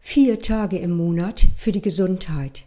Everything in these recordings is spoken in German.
4 Tage im Monat für die Gesundheit.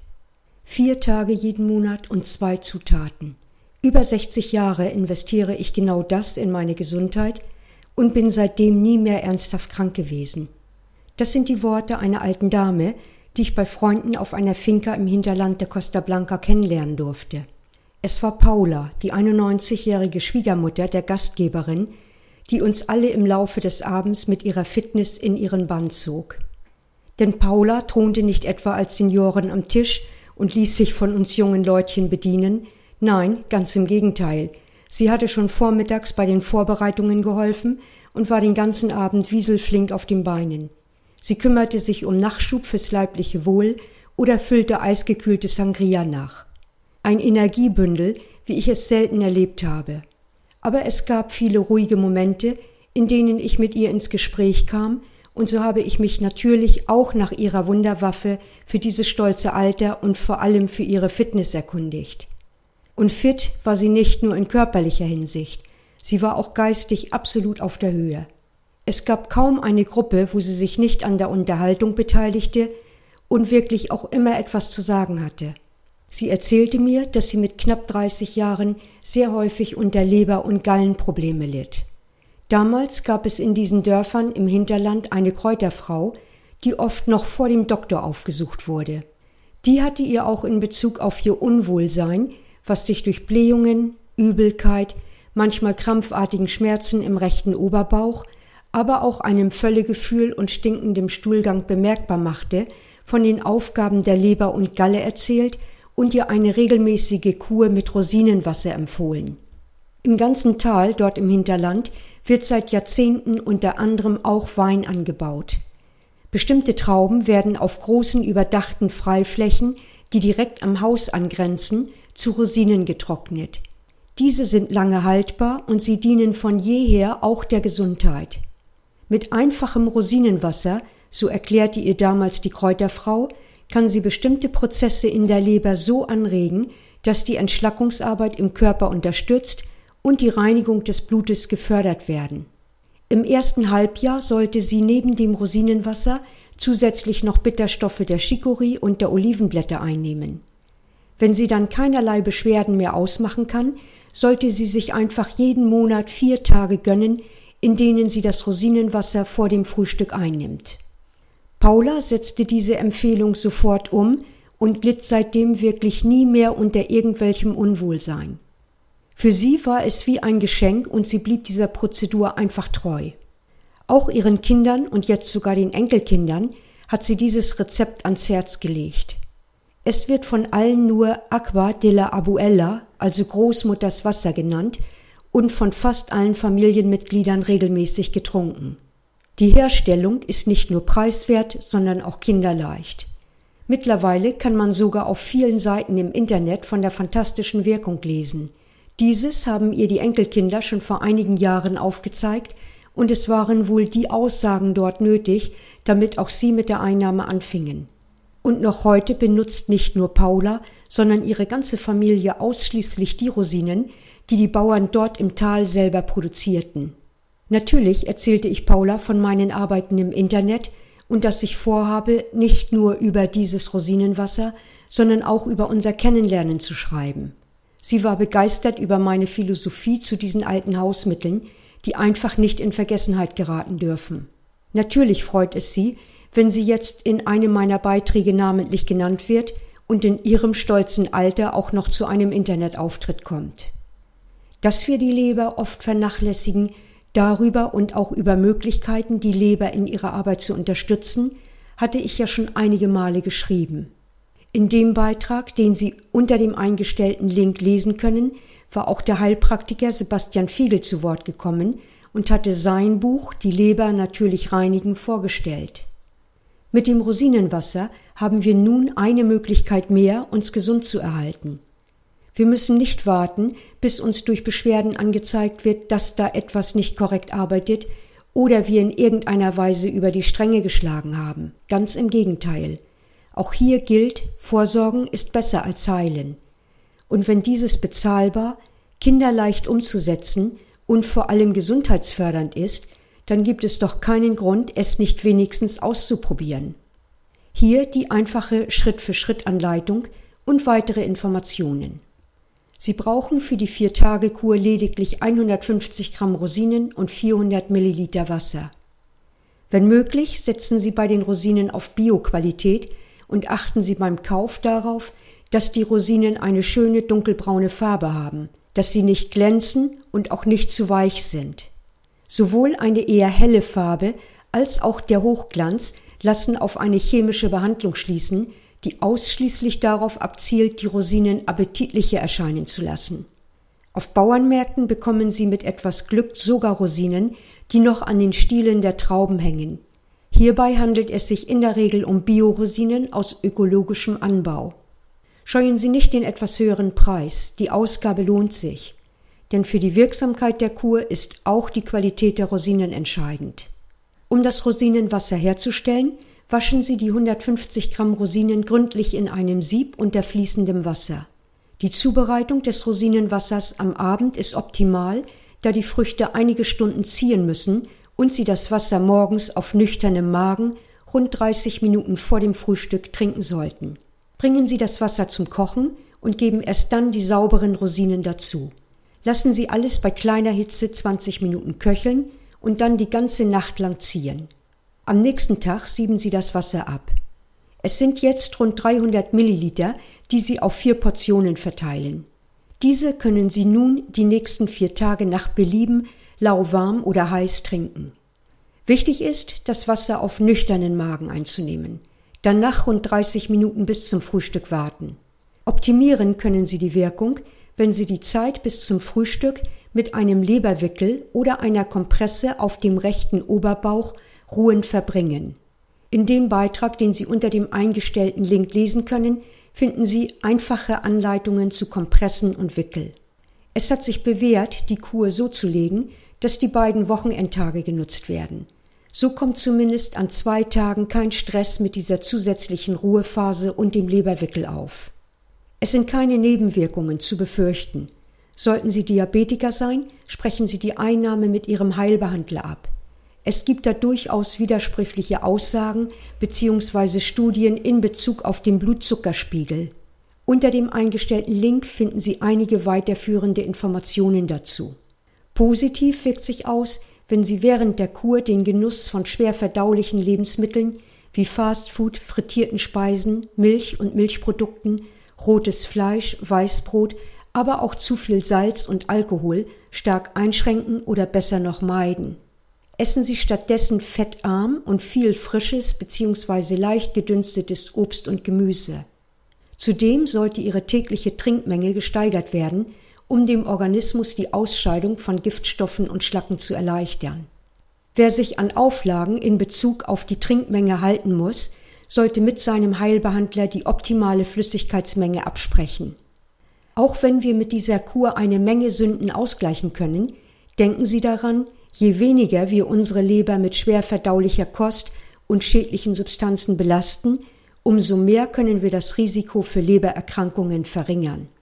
4 Tage jeden Monat und 2 Zutaten. Über 60 Jahre investiere ich genau das in meine Gesundheit und bin seitdem nie mehr ernsthaft krank gewesen. Das sind die Worte einer alten Dame, die ich bei Freunden auf einer Finca im Hinterland der Costa Blanca kennenlernen durfte. Es war Paula, die 91-jährige Schwiegermutter der Gastgeberin, die uns alle im Laufe des Abends mit ihrer Fitness in ihren Bann zog. Denn Paula thronte nicht etwa als Seniorin am Tisch und ließ sich von uns jungen Leutchen bedienen. Nein, ganz im Gegenteil. Sie hatte schon vormittags bei den Vorbereitungen geholfen und war den ganzen Abend wieselflink auf den Beinen. Sie kümmerte sich um Nachschub fürs leibliche Wohl oder füllte eisgekühlte Sangria nach. Ein Energiebündel, wie ich es selten erlebt habe. Aber es gab viele ruhige Momente, in denen ich mit ihr ins Gespräch kam, und so habe ich mich natürlich auch nach ihrer Wunderwaffe für dieses stolze Alter und vor allem für ihre Fitness erkundigt. Und fit war sie nicht nur in körperlicher Hinsicht, sie war auch geistig absolut auf der Höhe. Es gab kaum eine Gruppe, wo sie sich nicht an der Unterhaltung beteiligte und wirklich auch immer etwas zu sagen hatte. Sie erzählte mir, dass sie mit knapp 30 Jahren sehr häufig unter Leber- und Gallenprobleme litt. Damals gab es in diesen Dörfern im Hinterland eine Kräuterfrau, die oft noch vor dem Doktor aufgesucht wurde. Die hatte ihr auch in Bezug auf ihr Unwohlsein, was sich durch Blähungen, Übelkeit, manchmal krampfartigen Schmerzen im rechten Oberbauch, aber auch einem Völlegefühl und stinkendem Stuhlgang bemerkbar machte, von den Aufgaben der Leber und Galle erzählt und ihr eine regelmäßige Kur mit Rosinenwasser empfohlen. Im ganzen Tal, dort im Hinterland, wird seit Jahrzehnten unter anderem auch Wein angebaut. Bestimmte Trauben werden auf großen überdachten Freiflächen, die direkt am Haus angrenzen, zu Rosinen getrocknet. Diese sind lange haltbar und sie dienen von jeher auch der Gesundheit. Mit einfachem Rosinenwasser, so erklärte ihr damals die Kräuterfrau, kann sie bestimmte Prozesse in der Leber so anregen, dass die Entschlackungsarbeit im Körper unterstützt und die Reinigung des Blutes gefördert werden. Im ersten Halbjahr sollte sie neben dem Rosinenwasser zusätzlich noch Bitterstoffe der Chicorée und der Olivenblätter einnehmen. Wenn sie dann keinerlei Beschwerden mehr ausmachen kann, sollte sie sich einfach jeden Monat 4 Tage gönnen, in denen sie das Rosinenwasser vor dem Frühstück einnimmt. Paula setzte diese Empfehlung sofort um und litt seitdem wirklich nie mehr unter irgendwelchem Unwohlsein. Für sie war es wie ein Geschenk und sie blieb dieser Prozedur einfach treu. Auch ihren Kindern und jetzt sogar den Enkelkindern hat sie dieses Rezept ans Herz gelegt. Es wird von allen nur Agua de la Abuela, also Großmutters Wasser genannt, und von fast allen Familienmitgliedern regelmäßig getrunken. Die Herstellung ist nicht nur preiswert, sondern auch kinderleicht. Mittlerweile kann man sogar auf vielen Seiten im Internet von der fantastischen Wirkung lesen. Dieses haben ihr die Enkelkinder schon vor einigen Jahren aufgezeigt und es waren wohl die Aussagen dort nötig, damit auch sie mit der Einnahme anfingen. Und noch heute benutzt nicht nur Paula, sondern ihre ganze Familie ausschließlich die Rosinen, die die Bauern dort im Tal selber produzierten. Natürlich erzählte ich Paula von meinen Arbeiten im Internet und dass ich vorhabe, nicht nur über dieses Rosinenwasser, sondern auch über unser Kennenlernen zu schreiben. Sie war begeistert über meine Philosophie zu diesen alten Hausmitteln, die einfach nicht in Vergessenheit geraten dürfen. Natürlich freut es sie, wenn sie jetzt in einem meiner Beiträge namentlich genannt wird und in ihrem stolzen Alter auch noch zu einem Internetauftritt kommt. Dass wir die Leber oft vernachlässigen, darüber und auch über Möglichkeiten, die Leber in ihrer Arbeit zu unterstützen, hatte ich ja schon einige Male geschrieben. In dem Beitrag, den Sie unter dem eingestellten Link lesen können, war auch der Heilpraktiker Sebastian Fiegel zu Wort gekommen und hatte sein Buch »Die Leber natürlich reinigen« vorgestellt. Mit dem Rosinenwasser haben wir nun eine Möglichkeit mehr, uns gesund zu erhalten. Wir müssen nicht warten, bis uns durch Beschwerden angezeigt wird, dass da etwas nicht korrekt arbeitet oder wir in irgendeiner Weise über die Stränge geschlagen haben. Ganz im Gegenteil. Auch hier gilt, Vorsorgen ist besser als heilen. Und wenn dieses bezahlbar, kinderleicht umzusetzen und vor allem gesundheitsfördernd ist, dann gibt es doch keinen Grund, es nicht wenigstens auszuprobieren. Hier die einfache Schritt-für-Schritt-Anleitung und weitere Informationen. Sie brauchen für die 4-Tage-Kur lediglich 150 Gramm Rosinen und 400 Milliliter Wasser. Wenn möglich, setzen Sie bei den Rosinen auf Bio-Qualität und achten Sie beim Kauf darauf, dass die Rosinen eine schöne dunkelbraune Farbe haben, dass sie nicht glänzen und auch nicht zu weich sind. Sowohl eine eher helle Farbe als auch der Hochglanz lassen auf eine chemische Behandlung schließen, die ausschließlich darauf abzielt, die Rosinen appetitlicher erscheinen zu lassen. Auf Bauernmärkten bekommen Sie mit etwas Glück sogar Rosinen, die noch an den Stielen der Trauben hängen. Hierbei handelt es sich in der Regel um Bio-Rosinen aus ökologischem Anbau. Scheuen Sie nicht den etwas höheren Preis, die Ausgabe lohnt sich, denn für die Wirksamkeit der Kur ist auch die Qualität der Rosinen entscheidend. Um das Rosinenwasser herzustellen, waschen Sie die 150 Gramm Rosinen gründlich in einem Sieb unter fließendem Wasser. Die Zubereitung des Rosinenwassers am Abend ist optimal, da die Früchte einige Stunden ziehen müssen und Sie das Wasser morgens auf nüchternem Magen rund 30 Minuten vor dem Frühstück trinken sollten. Bringen Sie das Wasser zum Kochen und geben erst dann die sauberen Rosinen dazu. Lassen Sie alles bei kleiner Hitze 20 Minuten köcheln und dann die ganze Nacht lang ziehen. Am nächsten Tag sieben Sie das Wasser ab. Es sind jetzt rund 300 Milliliter, die Sie auf 4 Portionen verteilen. Diese können Sie nun die nächsten 4 Tage nach Belieben lauwarm oder heiß trinken. Wichtig ist, das Wasser auf nüchternen Magen einzunehmen. Danach rund 30 Minuten bis zum Frühstück warten. Optimieren können Sie die Wirkung, wenn Sie die Zeit bis zum Frühstück mit einem Leberwickel oder einer Kompresse auf dem rechten Oberbauch ruhend verbringen. In dem Beitrag, den Sie unter dem eingestellten Link lesen können, finden Sie einfache Anleitungen zu Kompressen und Wickel. Es hat sich bewährt, die Kur so zu legen, dass die beiden Wochenendtage genutzt werden. So kommt zumindest an 2 Tagen kein Stress mit dieser zusätzlichen Ruhephase und dem Leberwickel auf. Es sind keine Nebenwirkungen zu befürchten. Sollten Sie Diabetiker sein, sprechen Sie die Einnahme mit Ihrem Heilbehandler ab. Es gibt da durchaus widersprüchliche Aussagen bzw. Studien in Bezug auf den Blutzuckerspiegel. Unter dem eingestellten Link finden Sie einige weiterführende Informationen dazu. Positiv wirkt sich aus, wenn Sie während der Kur den Genuss von schwer verdaulichen Lebensmitteln wie Fastfood, frittierten Speisen, Milch und Milchprodukten, rotes Fleisch, Weißbrot, aber auch zu viel Salz und Alkohol stark einschränken oder besser noch meiden. Essen Sie stattdessen fettarm und viel frisches bzw. leicht gedünstetes Obst und Gemüse. Zudem sollte Ihre tägliche Trinkmenge gesteigert werden, um dem Organismus die Ausscheidung von Giftstoffen und Schlacken zu erleichtern. Wer sich an Auflagen in Bezug auf die Trinkmenge halten muss, sollte mit seinem Heilbehandler die optimale Flüssigkeitsmenge absprechen. Auch wenn wir mit dieser Kur eine Menge Sünden ausgleichen können, denken Sie daran, je weniger wir unsere Leber mit schwer verdaulicher Kost und schädlichen Substanzen belasten, umso mehr können wir das Risiko für Lebererkrankungen verringern.